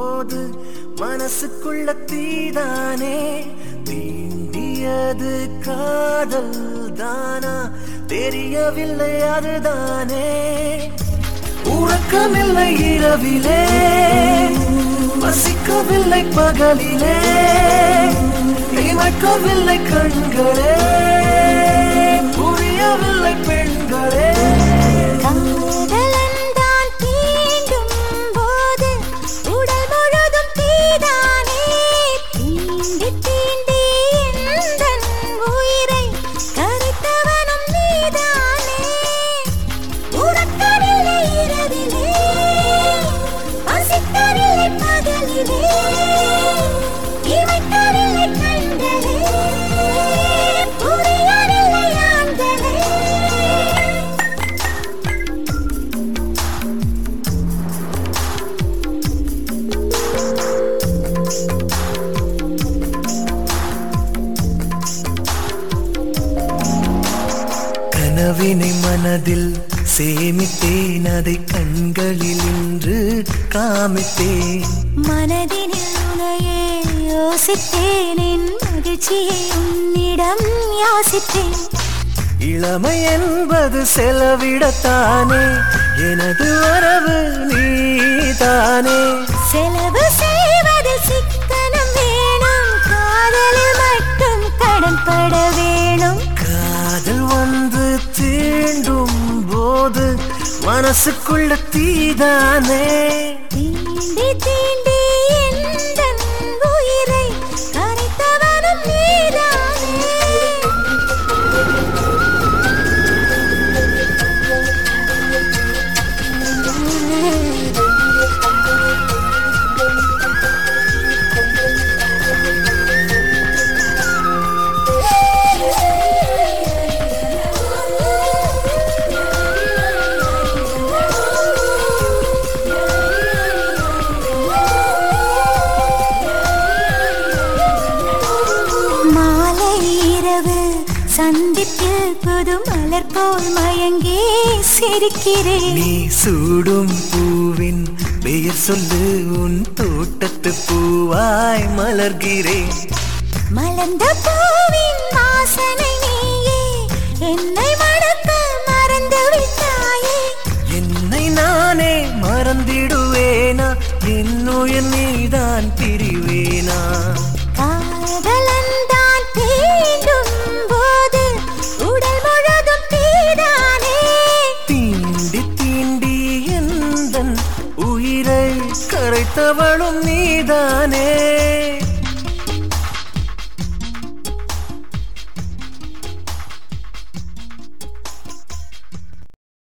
போது மனசுக்குள்ள தீதானே தீண்டியது காதல் தானா தெரியவில்லை அதுதானே உறக்கமில்லை இரவிலே பசிக்கவில்லை பகலிலே இமைக்கவில்லை கண்களே புரியவில்லை பெண்களே கனவினை மனதில் சேமித்தேன் அதை கண்களில் இன்று காமித்தேன் மனதினில் உனையே யோசித்தேன் என் மகிழ்ச்சியை உன்னிடம் யாசித்தேன் இளமை என்பது செலவிடத்தானே எனது வரவு நீதானே செலவு செய்வதில் சிக்கனம் வேணும் காதலில் மட்டும் கடன்பட வேணும் காதல் வந்து தீண்டும் போது மனசுக்குள்ள தீதானே தீண்டி தீண்டி எந்தன் உயிரை கரைத்தவனும் நீதானே சந்திப்பில் புது மலர் போல் மயங்கி சிரிக்கிறேன் நீ சூடும் பூவின் பெயர் சொல்லு உன் தோட்டத்து பூவாய் மலர்கிறேன் மலர்ந்த பூவின் வாசனை நீயே என்னை மணக்க மறந்து விட்டாயே என்னை நானே மறந்திடுவேனா என்னுயிர் நீதான் பிரிவேனா காதலன்தான் தீண்டும் போது உடல் முழுதும் தீதானே தீண்டி தீண்டி எந்தன் உயிரை கரைத்தவளும் நீதானே